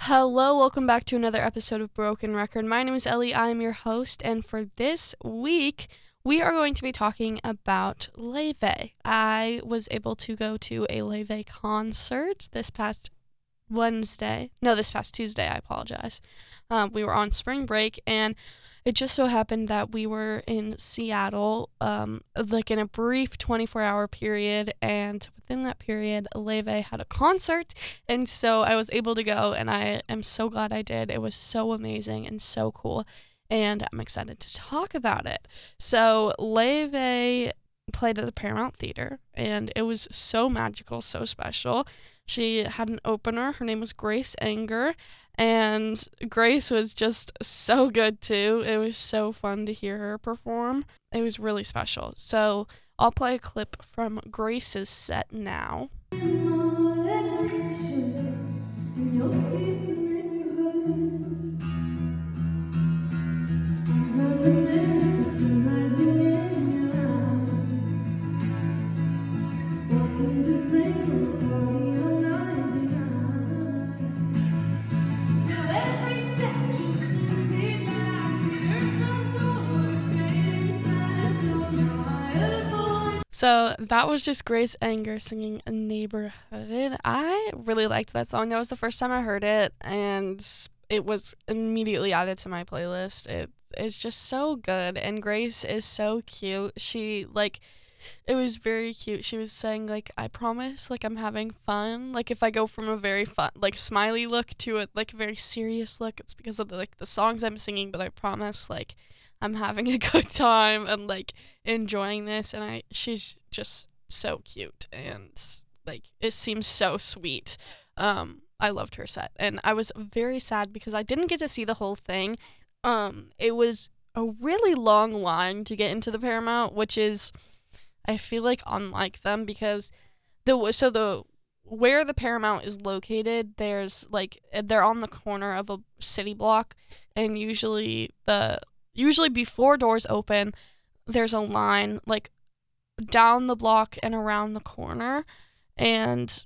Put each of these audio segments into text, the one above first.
Hello, welcome back to another episode of Broken Record. My name is Ellie, I am your host, and for this week, we are going to be talking about Laufey. I was able to go to a Laufey concert this past Tuesday, I apologize. We were on spring break, and it just so happened that we were in Seattle, in a brief 24-hour period, and within that period, Laufey had a concert, and so I was able to go, and I am so glad I did. It was so amazing and so cool, and I'm excited to talk about it. So Laufey played at the Paramount Theater, and it was so magical, so special. She had an opener. Her name was Grace Anger, and Grace was just so good too. It was so fun to hear her perform. It was really special. So I'll play a clip from Grace's set now. So that was just Grace Anger singing a Neighborhood. I really liked that song. That was the first time I heard it, and it was immediately added to my playlist. It is just so good, and Grace is so cute. It was very cute. She was saying, I promise, I'm having fun. If I go from a very fun, smiley look to a, very serious look, it's because of, the songs I'm singing, but I promise, I'm having a good time and enjoying this, and she's just so cute, and it seems so sweet. I loved her set, and I was very sad because I didn't get to see the whole thing. It was a really long line to get into the Paramount, which is, I feel unlike them, because where the Paramount is located, there's they're on the corner of a city block, and usually before doors open, there's a line down the block and around the corner, and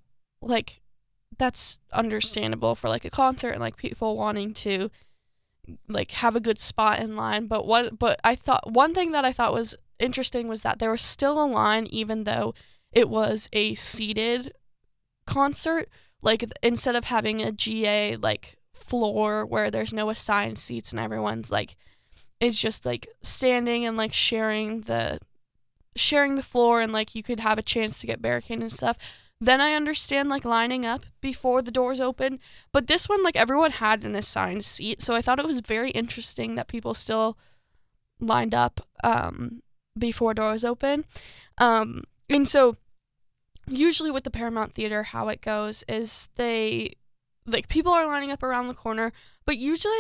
that's understandable for a concert and people wanting to have a good spot in line. But one thing that I thought was interesting was that there was still a line even though it was a seated concert. Instead of having a GA floor where there's no assigned seats and everyone's is just standing and sharing the floor, and you could have a chance to get barricaded and stuff. Then I understand lining up before the doors open, but this one everyone had an assigned seat, so I thought it was very interesting that people still lined up before doors open. And so usually with the Paramount Theater, how it goes is they people are lining up around the corner, but usually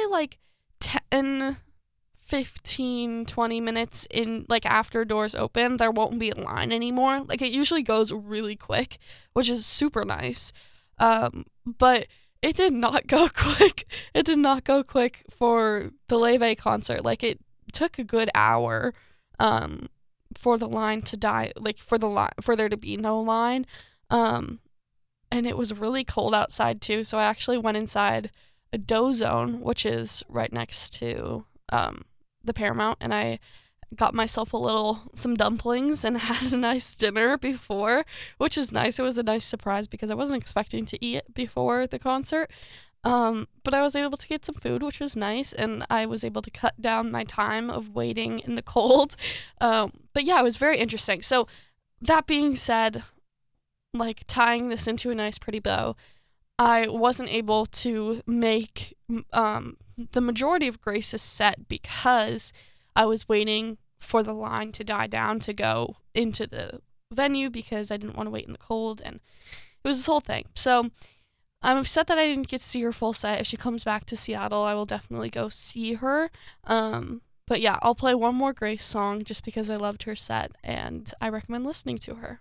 10 15, 20 minutes in after doors open, there won't be a line anymore. It usually goes really quick, which is super nice. But it did not go quick. It did not go quick for the Laufey concert. It took a good hour for the line to die, for there to be no line. And it was really cold outside too, so I actually went inside a dough zone, which is right next to the Paramount, and I got myself some dumplings and had a nice dinner before, which is nice. It was a nice surprise because I wasn't expecting to eat before the concert, but I was able to get some food, which was nice, and I was able to cut down my time of waiting in the cold. But yeah, it was very interesting. So that being said, tying this into a nice pretty bow, I wasn't able to make the majority of Grace's set because I was waiting for the line to die down to go into the venue because I didn't want to wait in the cold, and it was this whole thing. So I'm upset that I didn't get to see her full set. If she comes back to Seattle, I will definitely go see her. But yeah, I'll play one more Grace song just because I loved her set, and I recommend listening to her.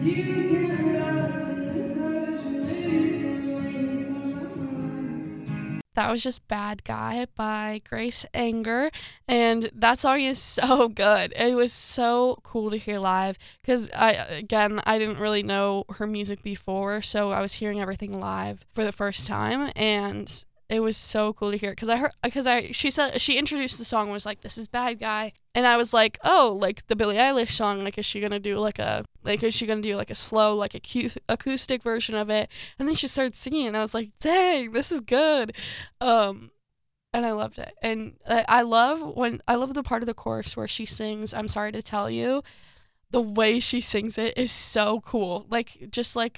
That was just Bad Guy by Grace Anger. And that song is so good. It was so cool to hear live because I didn't really know her music before. So I was hearing everything live for the first time. And it was so cool to hear she said she introduced the song and was like, "This is Bad Guy," and I was like, "Oh, like the Billie Eilish song? Like, is she gonna do like a slow like acoustic version of it?" And then she started singing, and I was like, "Dang, this is good," and I loved it. And I love the part of the chorus where she sings, "I'm sorry to tell you." The way she sings it is so cool. Like just like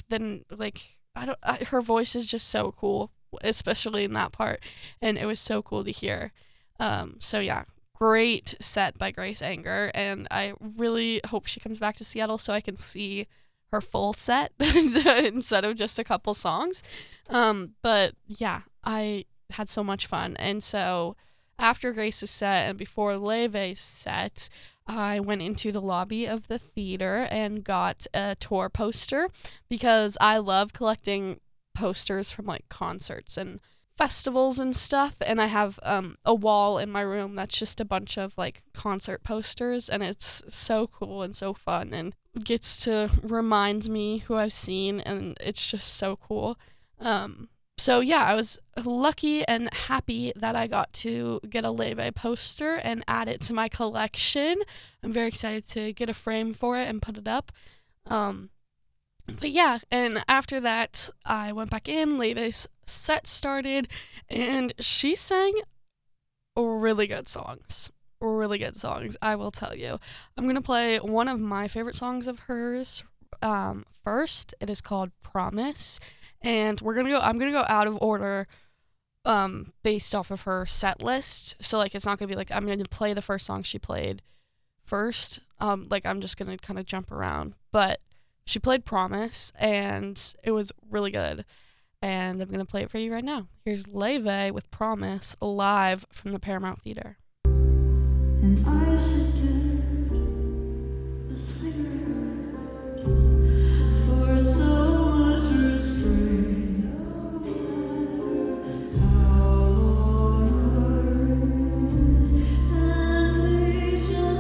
her voice is just so cool, especially in that part, and it was so cool to hear. So yeah, great set by Grace Anger, and I really hope she comes back to Seattle so I can see her full set instead of just a couple songs. But yeah, I had so much fun, and so after Grace's set and before Leve's set, I went into the lobby of the theater and got a tour poster because I love collecting posters from like concerts and festivals and stuff, and I have a wall in my room that's just a bunch of like concert posters, and it's so cool and so fun and gets to remind me who I've seen, and it's just so cool. So yeah, I was lucky and happy that I got to get a Leve poster and add it to my collection. I'm very excited to get a frame for it and put it up. But yeah, and after that, I went back in, Leve's set started, and she sang really good songs. Really good songs, I will tell you. I'm going to play one of my favorite songs of hers first. It is called Promise, and I'm going to go out of order based off of her set list. So like it's not going to be like I'm going to play the first song she played first. Like I'm just going to kind of jump around, but she played Promise, and it was really good, and I'm going to play it for you right now. Here's Leve with Promise, live from the Paramount Theater. And I should get a cigarette for so much restraint. How long is temptation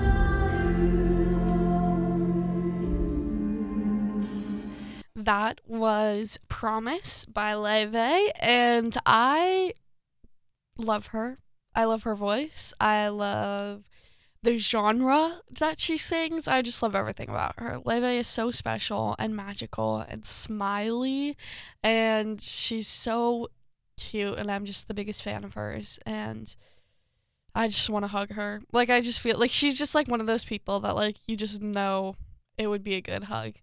That was Promise by Leve, and I love her. I love her voice. I love the genre that she sings. I just love everything about her. Leve is so special and magical and smiley, and she's so cute, and I'm just the biggest fan of hers, and I just want to hug her. Like, I just feel like she's just like one of those people that like you just know it would be a good hug.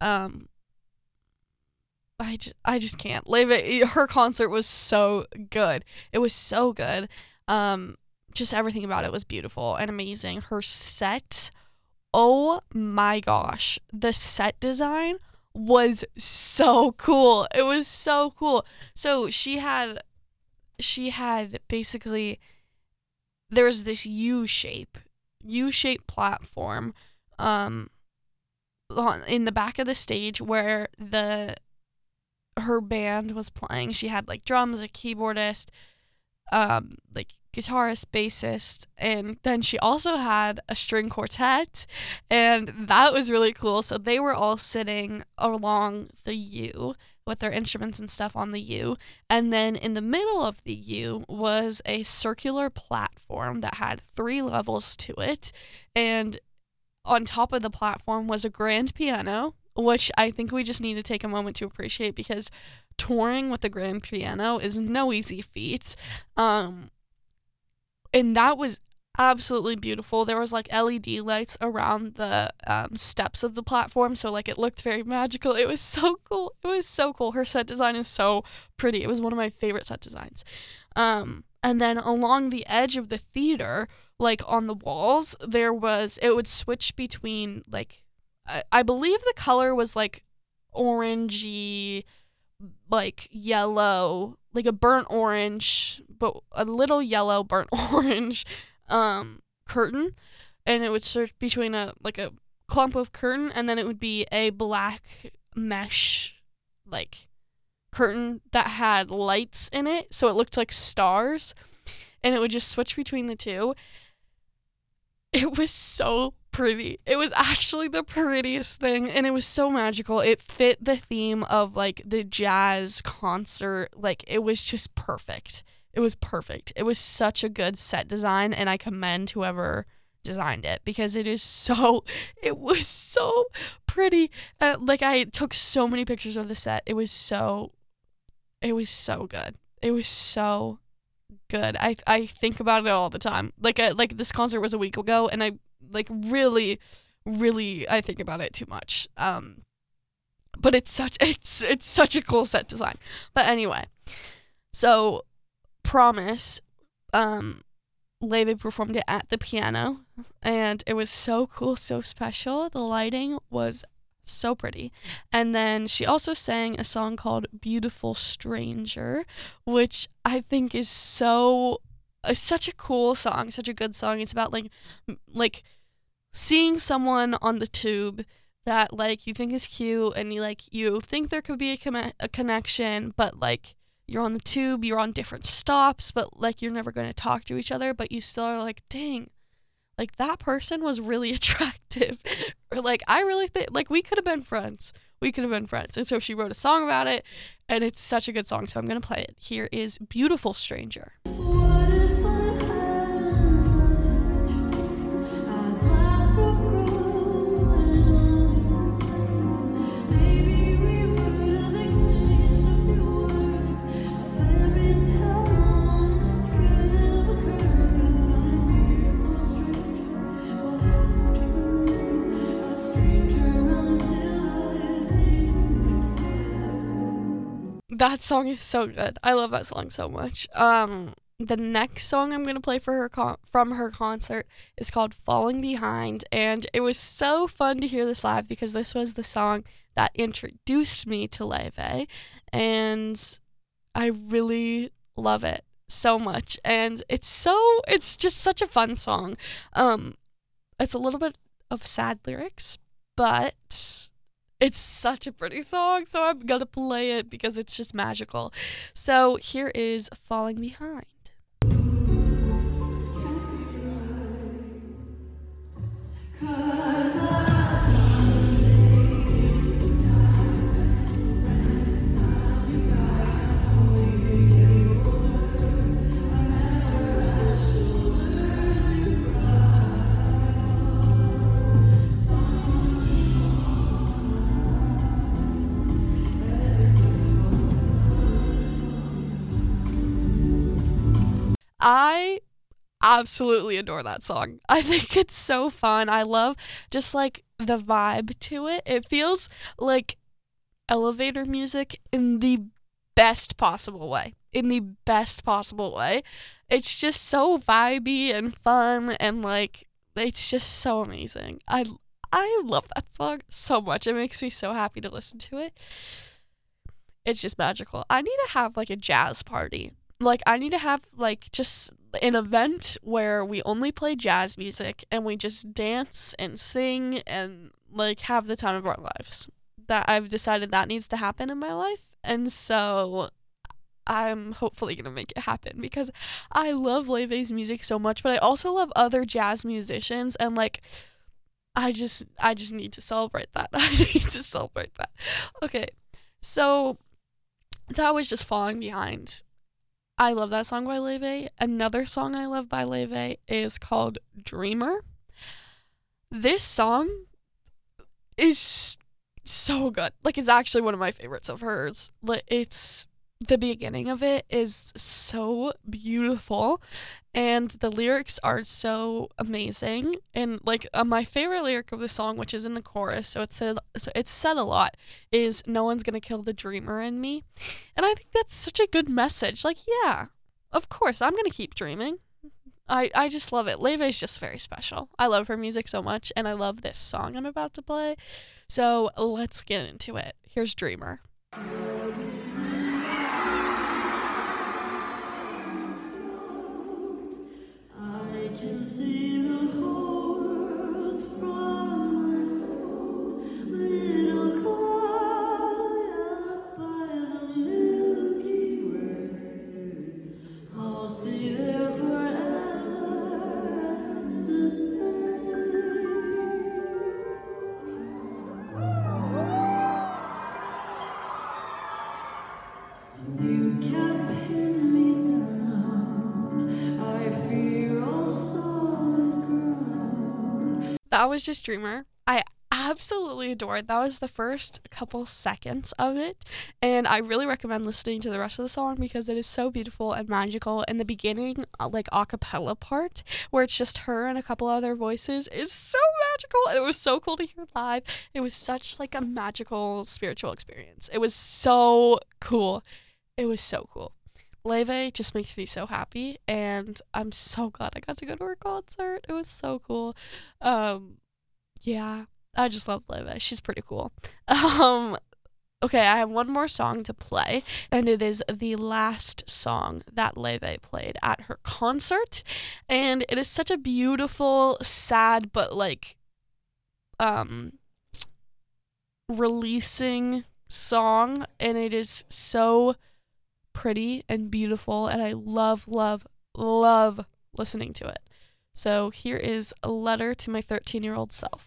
I just can't. Leve, her concert was so good. It was so good. Just everything about it was beautiful and amazing. Her set, oh my gosh, the set design was so cool. It was so cool. So she had basically, there was this U-shaped platform in the back of the stage where her band was playing. She had like drums, a keyboardist, like guitarist, bassist, and then she also had a string quartet, and that was really cool. So they were all sitting along the U with their instruments and stuff on the U, and then in the middle of the U was a circular platform that had 3 levels to it, and on top of the platform was a grand piano, which I think we just need to take a moment to appreciate because touring with the grand piano is no easy feat. And that was absolutely beautiful. There was like LED lights around the steps of the platform, so like it looked very magical. It was so cool. It was so cool. Her set design is so pretty. It was one of my favorite set designs. And then along the edge of the theater, like on the walls, it would switch between like, I believe the color was like orangey, like yellow, like a burnt orange, but a little yellow burnt orange curtain, and it would switch between a clump of curtain, and then it would be a black mesh, like, curtain that had lights in it, so it looked like stars, and it would just switch between the two. It was so pretty. It was actually the prettiest thing, and it was so magical. It fit the theme of, like, the jazz concert. Like, it was just perfect. It was perfect. It was such a good set design, and I commend whoever designed it, because it was so pretty. Like, I took so many pictures of the set. It was so good. It was so good. I think about it all the time. Like, this concert was a week ago, and I, like, really I think about it too much. But it's such a cool set design. But anyway, so Promise, Leve performed it at the piano, and it was so cool, so special. The lighting was so pretty. And then she also sang a song called Beautiful Stranger, which I think is such a cool song, such a good song. It's about, like seeing someone on the tube that, like, you think is cute, and you think there could be a connection, but, like, you're on the tube, you're on different stops, but, like, you're never going to talk to each other, but you still are like, dang, like, that person was really attractive. Or, like, I really think, like, we could have been friends. And so she wrote a song about it, and it's such a good song, so I'm going to play it. Here is Beautiful Stranger. What if I hadn't left you? I'd growing on you. Maybe we would have exchanged a few words. A fairy tale moment could have occurred, but my beautiful stranger will have to remain a stranger until I see you again. That song is so good. I love that song so much. The next song I'm going to play for her from her concert is called Falling Behind, and it was so fun to hear this live because this was the song that introduced me to Leve, and I really love it so much, and it's just such a fun song. It's a little bit of sad lyrics, but it's such a pretty song, so I'm gonna play it because it's just magical. So here is Falling Behind. I absolutely adore that song. I think it's so fun. I love just, like, the vibe to it. It feels like elevator music in the best possible way. It's just so vibey and fun, and, like, it's just so amazing. I love that song so much. It makes me so happy to listen to it. It's just magical. I need to have, like, a jazz party. Like, I need to have, like, just an event where we only play jazz music and we just dance and sing and, like, have the time of our lives. That I've decided that needs to happen in my life. And so I'm hopefully going to make it happen because I love Leve's music so much, but I also love other jazz musicians, and, like, I just need to celebrate that. Okay. So that was just Falling Behind. I love that song by Leve. Another song I love by Leve is called Dreamer. This song is so good. Like, it's actually one of my favorites of hers. It's the beginning of it is so beautiful, and the lyrics are so amazing. And, like, my favorite lyric of the song, which is in the chorus, so it's said a lot, is "No one's gonna kill the dreamer in me," and I think that's such a good message. Like, yeah, of course I'm gonna keep dreaming. I just love it. Leve is just very special. I love her music so much, and I love this song I'm about to play. So let's get into it. Here's Dreamer. I can see the whole world from that was just Dreamer. I absolutely adored. That was the first couple seconds of it, and I really recommend listening to the rest of the song because it is so beautiful and magical. In the beginning, like a cappella part where it's just her and a couple other voices is so magical, and it was so cool to hear live. It was such like a magical spiritual experience. It was so cool. It was so cool. Leve just makes me so happy, and I'm so glad I got to go to her concert. It was so cool. Yeah, I just love Leve. She's pretty cool. Okay, I have one more song to play, and it is the last song that Leve played at her concert, and it is such a beautiful, sad, but like, releasing song, and it is so pretty and beautiful, and I love, love, love listening to it. So here is A Letter to My 13-Year-Old Self.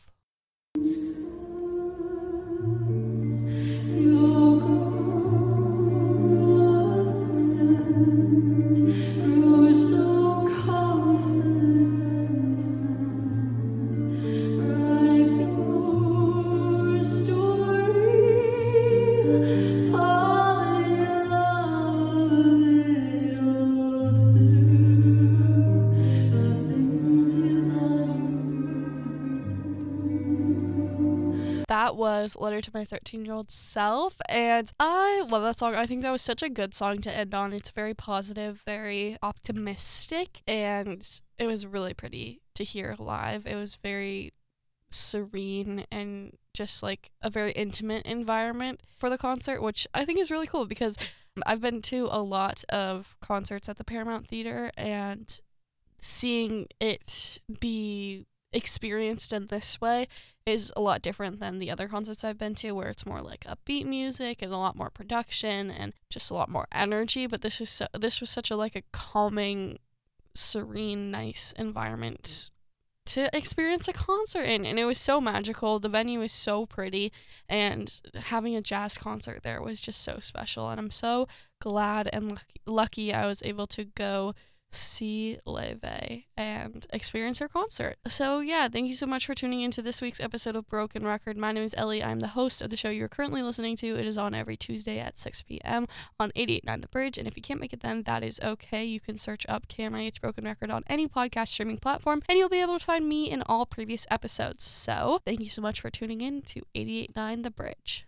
That was Letter to My 13-Year-Old Self, and I love that song. I think that was such a good song to end on. It's very positive, very optimistic, and it was really pretty to hear live. It was very serene and just like a very intimate environment for the concert, which I think is really cool because I've been to a lot of concerts at the Paramount Theater, and seeing it be experienced in this way is a lot different than the other concerts I've been to, where it's more like upbeat music and a lot more production and just a lot more energy. But this was such a like a calming, serene, nice environment to experience a concert in, and it was so magical. The venue was so pretty, and having a jazz concert there was just so special. And I'm so glad and lucky I was able to go see Leve and experience her concert. So yeah, thank you so much for tuning into this week's episode of Broken Record. My name is Ellie. I'm the host of the show you're currently listening to. It is on every Tuesday at 6 p.m. on 88.9 The Bridge, and if you can't make it then, that is okay. You can search up KMIH Broken Record on any podcast streaming platform, and you'll be able to find me in all previous episodes. So thank you so much for tuning in to 88.9 The Bridge.